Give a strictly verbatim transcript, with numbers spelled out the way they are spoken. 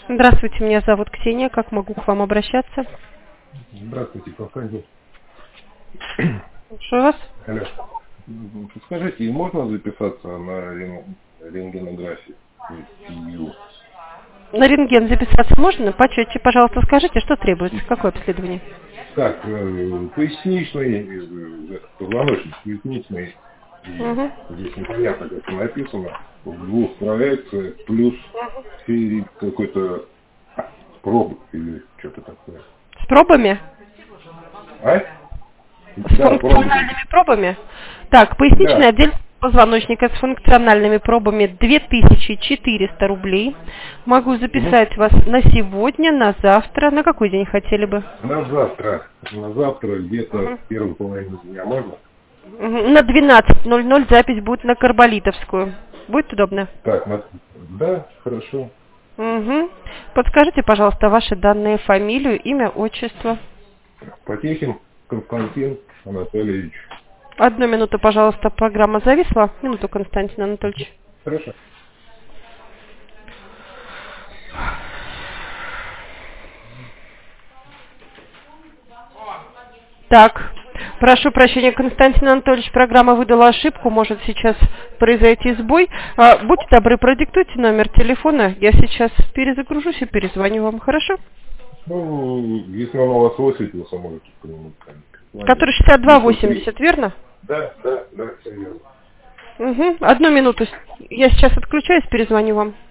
Здравствуйте, меня зовут Ксения. Как могу к вам обращаться? Здравствуйте, Константин. Слушаю вас. Алло. Скажите, можно записаться на рен- рентгенографию? ю? На рентген записаться можно? Почетче, пожалуйста, скажите, что требуется, какое обследование? Так, э, поясничный, э, позвоночник, поясничный, и Угу. здесь непонятно, как написано, в двух проекциях, плюс феррит какой-то проб или что-то такое. С пробами? А? С Да, пробы. функциональными пробами? Так, поясничный Да. отдел позвоночника с функциональными пробами две тысячи четыреста рублей. Могу записать вас на сегодня, на завтра. На какой день хотели бы? На завтра. На завтра где-то Угу. в первой половине дня можно? Угу. На двенадцать ноль ноль запись будет на Карболитовскую. Будет удобно? Так, на... да, хорошо. Угу. Подскажите, пожалуйста, ваши данные, фамилию, имя, отчество. Потехин Константин Анатольевич. Одну минуту, пожалуйста, программа зависла. Минуту, Константин Анатольевич. Хорошо. Так, прошу прощения, Константин Анатольевич, программа выдала ошибку, может сейчас произойти сбой. А, будьте добры, продиктуйте номер телефона, я сейчас перезагружусь и перезвоню вам, хорошо? Ну, если он у вас высветился, можете по нему позвонить. Который шестьдесят два восемьдесят, верно? Да, да, да, все верно. Угу. Одну минуту, я сейчас отключаюсь, перезвоню вам.